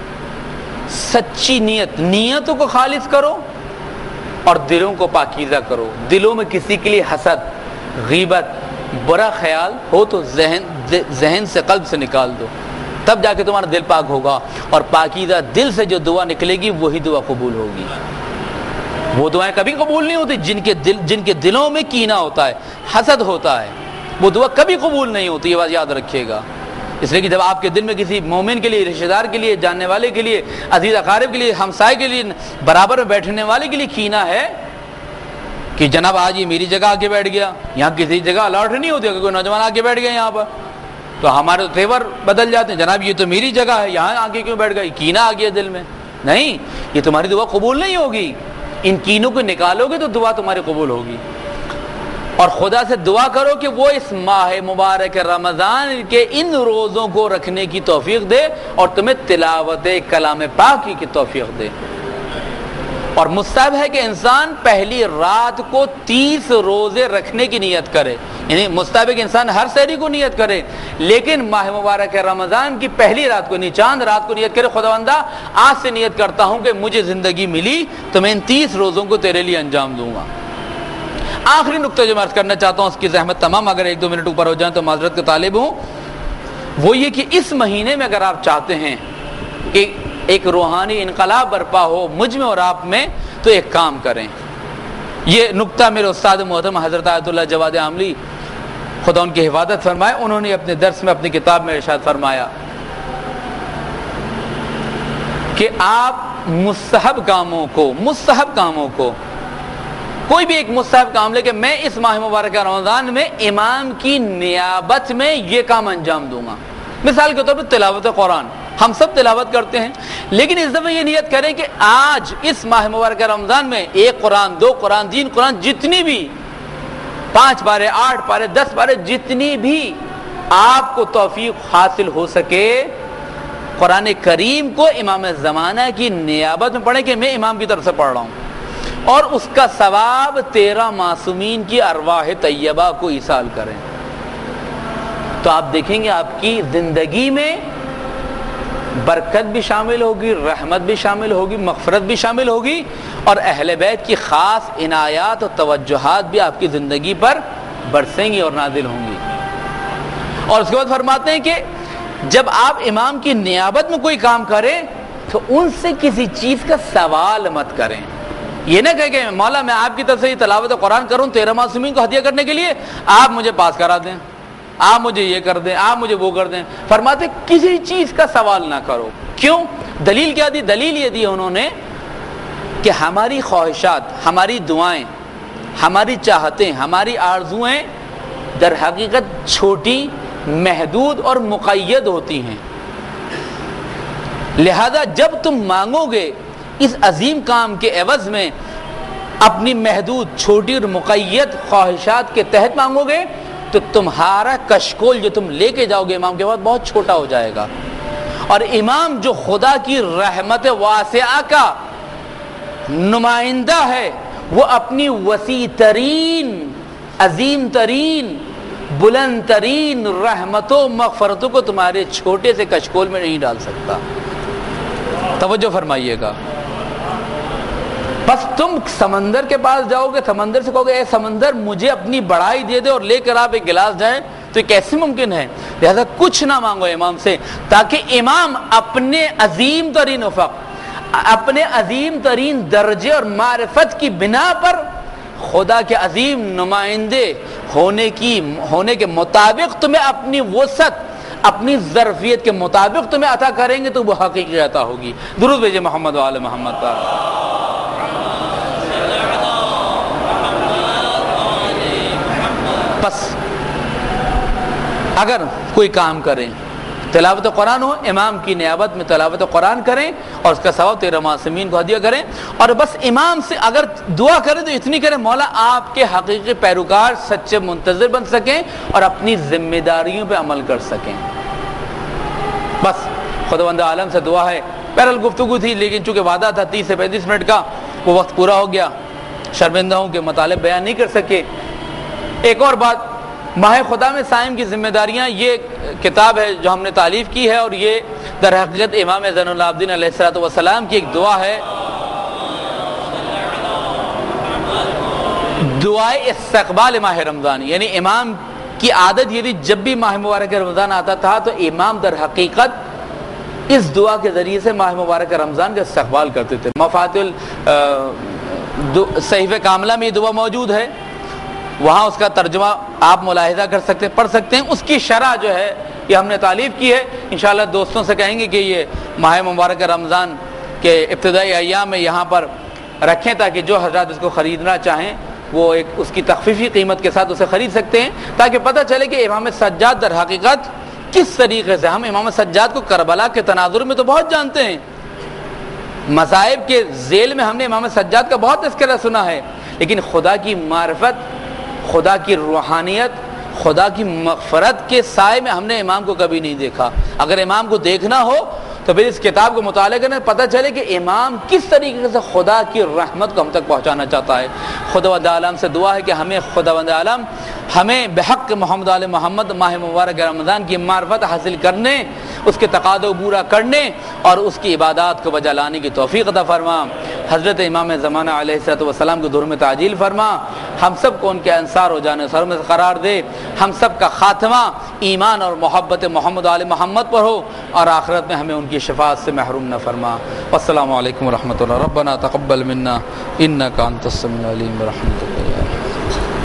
سچی نیت، نیتوں کو خالص کرو اور دلوں کو پاکیزہ کرو۔ دلوں میں کسی کے لیے حسد، غیبت، برا خیال ہو تو ذہن ذہن سے، قلب سے نکال دو، تب جا کے تمہارا دل پاک ہوگا، اور پاکیزہ دل سے جو دعا نکلے گی وہی دعا قبول ہوگی۔ وہ دعائیں کبھی قبول نہیں ہوتی جن کے دل جن کے دلوں میں کینہ ہوتا ہے، حسد ہوتا ہے، وہ دعا کبھی قبول نہیں ہوتی، یہ بات یاد رکھیے گا۔ اس لیے کہ جب آپ کے دل میں کسی مومن کے لیے، رشتہ دار کے لیے، جاننے والے کے لیے، عزیز اقارب کے لیے، ہمسائے کے لیے، برابر میں بیٹھنے والے کے لیے کینہ ہے کہ جناب آج یہ میری جگہ آ کے بیٹھ گیا، یہاں کسی جگہ الاٹ نہیں ہوتی، اگر کوئی نوجوان آ کے بیٹھ گیا یہاں پر تو ہمارے تیور بدل جاتے ہیں، جناب یہ تو میری جگہ ہے، یہاں آ کے کیوں بیٹھ گیا، کینہ آ گیا دل میں۔ نہیں، یہ تمہاری دعا قبول نہیں ہوگی، ان کینوں کو نکالو گے تو دعا تمہاری قبول ہوگی۔ اور خدا سے دعا کرو کہ وہ اس ماہ مبارک رمضان کے ان روزوں کو رکھنے کی توفیق دے اور تمہیں تلاوت کلام پاک کی توفیق دے۔ اور مستحب ہے کہ انسان پہلی رات کو تیس روزے رکھنے کی نیت کرے، یعنی مستحب ہے کہ انسان ہر سحری کو نیت کرے، لیکن ماہ مبارک رمضان کی پہلی رات کو، نہیں چاند رات کو نیت کرے، خداوندہ آج سے نیت کرتا ہوں کہ مجھے زندگی ملی تو میں ان تیس روزوں کو تیرے لیے انجام دوں گا۔ آخری نقطہ جو میں عرض کرنا چاہتا ہوں، اس کی زحمت تمام اگر ایک دو منٹ اوپر ہو جائیں تو معذرت کا طالب ہوں، وہ یہ کہ اس مہینے میں اگر آپ چاہتے ہیں کہ ایک روحانی انقلاب برپا ہو مجھ میں اور آپ میں، تو ایک کام کریں. یہ نقطہ میرے استاد محترم حضرت آیت اللہ جواد عاملی خدا ان کی حفاظت فرمائے، انہوں نے اپنے درس میں اپنی کتاب میں ارشاد فرمایا کہ آپ مستحب کاموں کو مستحب کاموں کو کوئی بھی ایک مستحب کام لے کہ میں اس ماہ مبارکہ رمضان میں امام کی نیابت میں یہ کام انجام دوں گا. مثال کے طور پر تلاوت قرآن، ہم سب تلاوت کرتے ہیں، لیکن اس دفعہ یہ نیت کریں کہ آج اس ماہ مبارکہ رمضان میں ایک قرآن، دو قرآن، تین قرآن، جتنی بھی پانچ پارے، آٹھ پارے، دس پارے، جتنی بھی آپ کو توفیق حاصل ہو سکے قرآن کریم کو امام زمانہ کی نیابت میں پڑھیں کہ میں امام کی طرف سے پڑھ رہا ہوں، اور اس کا ثواب تیرہ معصومین کی ارواح طیبہ کو ایصال کریں. تو آپ دیکھیں گے آپ کی زندگی میں برکت بھی شامل ہوگی، رحمت بھی شامل ہوگی، مغفرت بھی شامل ہوگی، اور اہل بیت کی خاص عنایات اور توجہات بھی آپ کی زندگی پر برسیں گی اور نازل ہوں گی. اور اس کے بعد فرماتے ہیں کہ جب آپ امام کی نیابت میں کوئی کام کریں تو ان سے کسی چیز کا سوال مت کریں. یہ نہ کہے کہ مولا میں آپ کی طرف سے یہ تلاوت قرآن کروں تیرہ معصومین کو ہدیہ کرنے کے لیے، آپ مجھے پاس کرا دیں، آپ مجھے یہ کر دیں، آپ مجھے وہ کر دیں. فرماتے کسی چیز کا سوال نہ کرو. کیوں؟ دلیل کیا دی؟ دلیل یہ دی انہوں نے کہ ہماری خواہشات، ہماری دعائیں، ہماری چاہتیں، ہماری آرزوئیں در حقیقت چھوٹی، محدود اور مقید ہوتی ہیں. لہذا جب تم مانگو گے اس عظیم کام کے عوض میں اپنی محدود، چھوٹی اور مقید خواہشات کے تحت مانگو گے تو تمہارا کشکول جو تم لے کے جاؤ گے امام کے بعد بہت چھوٹا ہو جائے گا. اور امام جو خدا کی رحمت واسعہ کا نمائندہ ہے، وہ اپنی وسیع ترین، عظیم ترین، بلند ترین رحمتوں مغفرتوں کو تمہارے چھوٹے سے کشکول میں نہیں ڈال سکتا. توجہ فرمائیے گا. بس تم سمندر کے پاس جاؤ گے، سمندر سے کہو گے اے سمندر مجھے اپنی بڑائی دے دے اور لے کر آپ ایک گلاس جائیں، تو یہ کیسے ممکن ہے؟ لہذا کچھ نہ مانگو امام سے، تاکہ امام اپنے عظیم ترین افق، اپنے عظیم ترین درجے اور معرفت کی بنا پر خدا کے عظیم نمائندے ہونے کی ہونے کے مطابق تمہیں اپنی وسعت، اپنی ظرفیت کے مطابق تمہیں عطا کریں گے تو وہ حقیقی عطا ہوگی. درود بھیجے محمد و آل محمد پر. بس اگر کوئی کام کریں، تلاوت قرآن ہو، امام کی نیابت میں تلاوت قرآن کریں اور اس کا ثواب تیرہ معصومین کو ہدیہ کریں. اور بس امام سے اگر دعا کریں تو اتنی کریں مولا آپ کے حقیقی پیروکار، سچے منتظر بن سکیں اور اپنی ذمہ داریوں پہ عمل کر سکیں. بس خداوند عالم سے دعا ہے. بہرحال گفتگو تھی لیکن چونکہ وعدہ تھا تیس سے پینتیس منٹ کا، وہ وقت پورا ہو گیا، شرمندہ ہوں کہ مطالب بیان نہیں کر سکے. ایک اور بات، ماہ خدا میں صائم کی ذمہ داریاں، یہ کتاب ہے جو ہم نے تالیف کی ہے، اور یہ در حقیقت امام زین العابدین علیہ الصلوۃ والسلام کی ایک دعا ہے، دعائے استقبال ماہ رمضان. یعنی امام کی عادت یہ تھی جب بھی ماہ مبارک رمضان آتا تھا تو امام در حقیقت اس دعا کے ذریعے سے ماہ مبارک رمضان کا استقبال کرتے تھے. مفاتیح صحیفہ کاملہ میں یہ دعا موجود ہے، وہاں اس کا ترجمہ آپ ملاحظہ کر سکتے پڑھ سکتے ہیں. اس کی شرح جو ہے یہ ہم نے تالیف کی ہے. انشاءاللہ دوستوں سے کہیں گے کہ یہ ماہ مبارک رمضان کے ابتدائی ایام میں یہاں پر رکھیں تاکہ جو حضرات اس کو خریدنا چاہیں وہ ایک اس کی تخفیفی قیمت کے ساتھ اسے خرید سکتے ہیں، تاکہ پتہ چلے کہ امام سجاد در حقیقت کس طریقے سے. ہم امام سجاد کو کربلا کے تناظر میں تو بہت جانتے ہیں، مصائب کے ذیل میں ہم نے امام سجاد کا بہت تذکرہ سنا ہے، لیکن خدا کی معرفت، خدا کی روحانیت، خدا کی مغفرت کے سائے میں ہم نے امام کو کبھی نہیں دیکھا. اگر امام کو دیکھنا ہو تو پھر اس کتاب کو مطالعہ کرنے پتہ چلے کہ امام کس طریقے سے خدا کی رحمت کو ہم تک پہنچانا چاہتا ہے. خداوند عالم سے دعا ہے کہ ہمیں خداوند عالم ہمیں بحق محمد علیہ محمد ماہ مبارک رمضان کی معرفت حاصل کرنے، اس کے تقاضوں پورا کرنے اور اس کی عبادات کو بجا لانے کی توفیق عطا فرما. حضرت امام زمانہ علیہ الصلوۃ والسلام کے دور میں تعجیل فرما، ہم سب کو ان کے انصار ہو جانے سر میں قرار دے، ہم سب کا خاتمہ ایمان اور محبت محمد علی محمد پر ہو، اور آخرت میں ہمیں ان کی شفاعت سے محروم نہ فرما۔ والسلام علیکم ورحمۃ اللہ۔ ربنا تقبل منا انک انت السمیع العلیم برحمتک۔